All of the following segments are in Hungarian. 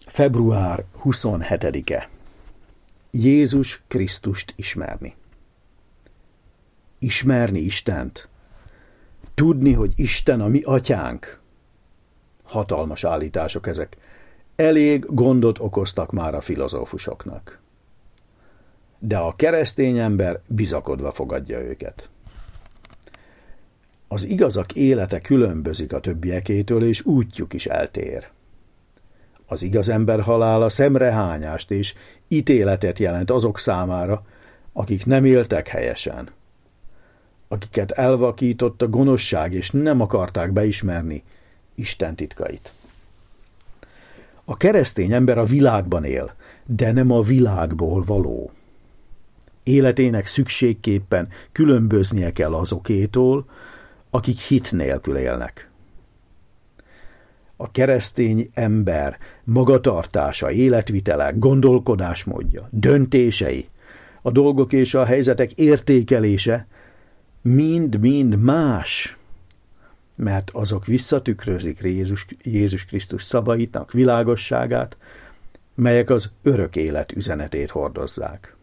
Február 27-e. Jézus Krisztust ismerni. Ismerni Istent. Tudni, hogy Isten a mi atyánk. Hatalmas állítások ezek. Elég gondot okoztak már a filozófusoknak. De a keresztény ember bizakodva fogadja őket. Az igazak élete különbözik a többiekétől, és útjuk is eltér. Az igaz ember halála szemrehányást és ítéletet jelent azok számára, akik nem éltek helyesen, akiket elvakított a gonoszság, és nem akarták beismerni Isten titkait. A keresztény ember a világban él, de nem a világból való. Életének szükségképpen különböznie kell azokétól, akik hit nélkül élnek. A keresztény ember magatartása, életvitele, gondolkodásmódja, döntései, a dolgok és a helyzetek értékelése mind-mind más, mert azok visszatükrözik Jézus Krisztus szavainak világosságát, melyek az örök élet üzenetét hordozzák.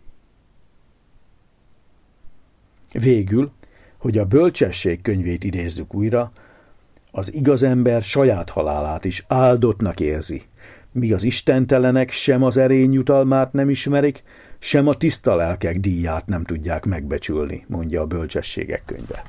Végül, hogy a bölcsesség könyvét idézzük újra, az igaz ember saját halálát is áldottnak érzi, míg az istentelenek sem az erény jutalmát nem ismerik, sem a tiszta lelkek díját nem tudják megbecsülni, mondja a bölcsességek könyve.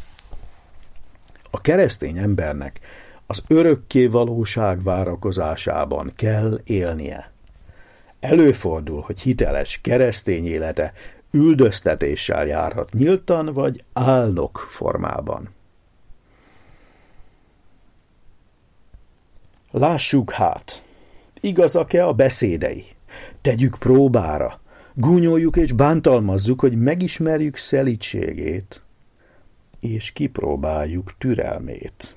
A keresztény embernek az örökké valóság várakozásában kell élnie. Előfordul, hogy hiteles keresztény élete üldöztetéssel járhat nyíltan vagy álnok formában. Lássuk hát, igazak-e a beszédei? Tegyük próbára, gúnyoljuk és bántalmazzuk, hogy megismerjük szelídségét, és kipróbáljuk türelmét.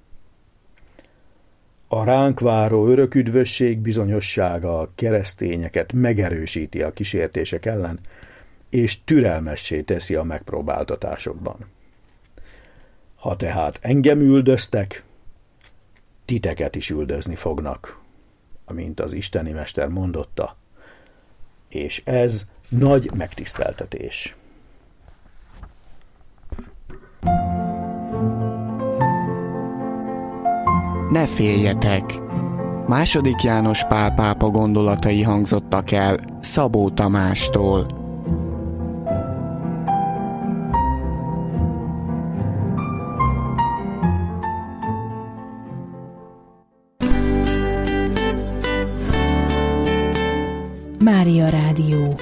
A ránk váró örök üdvösség bizonyossága a keresztényeket megerősíti a kísértések ellen, és türelmessé teszi a megpróbáltatásokban. Ha tehát engem üldöztek, titeket is üldözni fognak, amint az isteni mester mondotta, és ez nagy megtiszteltetés. Ne féljetek! II. János Pál pápa gondolatai hangzottak el Szabó Tamástól. Mária Rádió.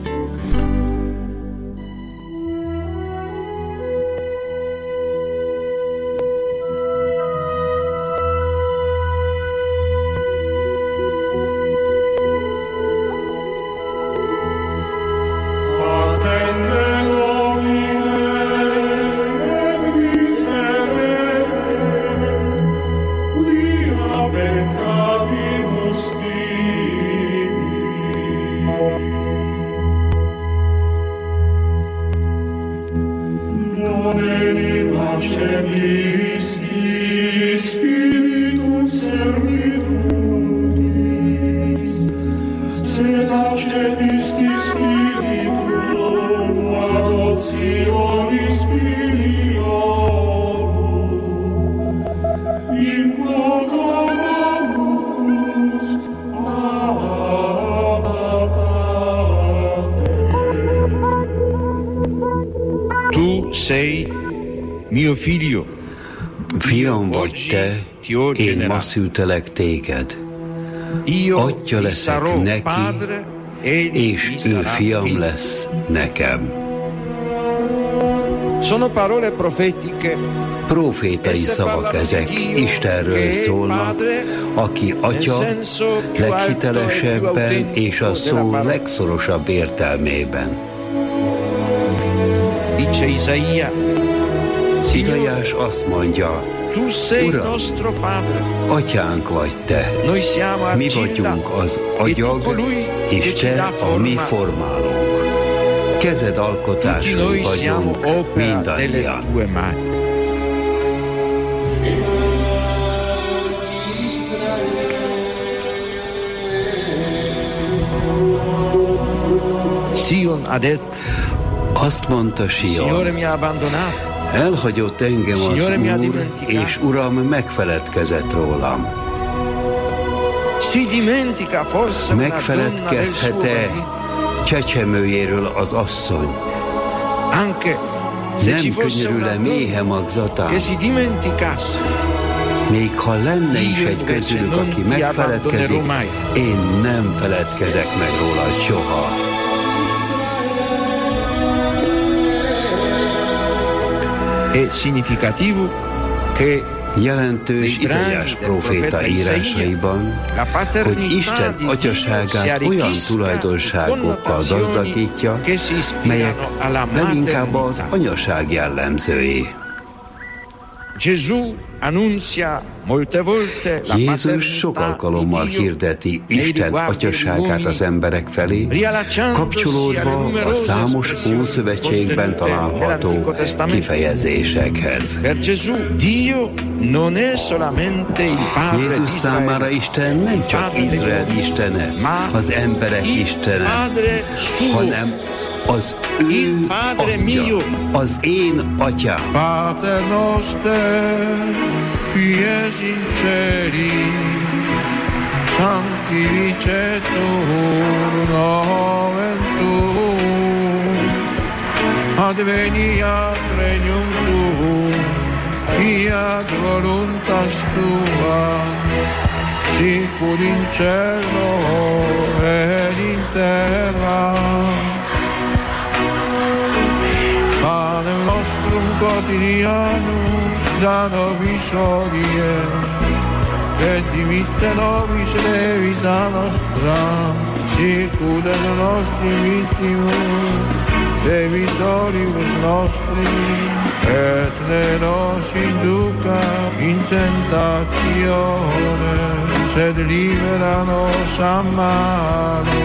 Fiam vagy te, én ma szültelek téged. Atya leszek neki, és ő fiam lesz nekem. Profétai szavak ezek, Istenről szólnak, aki atya leghitelesebben és a szó legszorosabb értelmében. Izaiás azt mondja, Uram, atyánk vagy te, mi vagyunk az agyag, és te a mi formálónk. Kezed alkotásai vagyunk mindannyian. Azt mondta Sion, elhagyott engem az Úr, és Uram megfeledkezett rólam. Megfeledkezhet-e csecsemőjéről az asszony? Nem könyörül-e méhe magzatán? Még ha lenne is egy közülük, aki megfeledkezik, én nem feledkezek meg róla soha. Jelentős Izaiás próféta írásaiban, hogy Isten atyaságát olyan tulajdonságokkal gazdagítja, melyek leginkább az anyaság jellemzői. Jézus sok alkalommal hirdeti Isten atyaságát az emberek felé, kapcsolódva a számos Ószövetségben található kifejezésekhez. Jézus számára Isten nem csak Izrael istene, az emberek istene, hanem az ő atya, az én atyám. Pater noster, qui es in celis, sanctificetur nomen tuum, adveniat regnum tuum, fiat voluntas tua, sicut in cielo et in terra. Panem nostrum quotidianum da nobis hodie, et dimitte nobis debita nostra, sicut et nostri vittimus debitoribus nostri, et ne nos induca in tentatione, sed libera nos a malo.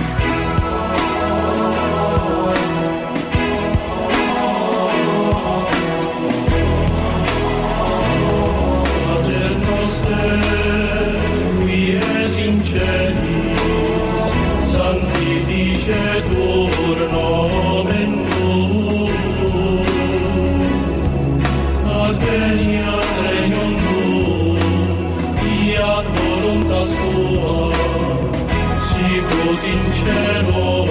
Sanctificetur nomen tuum, adveniat regnum tuum, fiat voluntas tua, sicut in cielo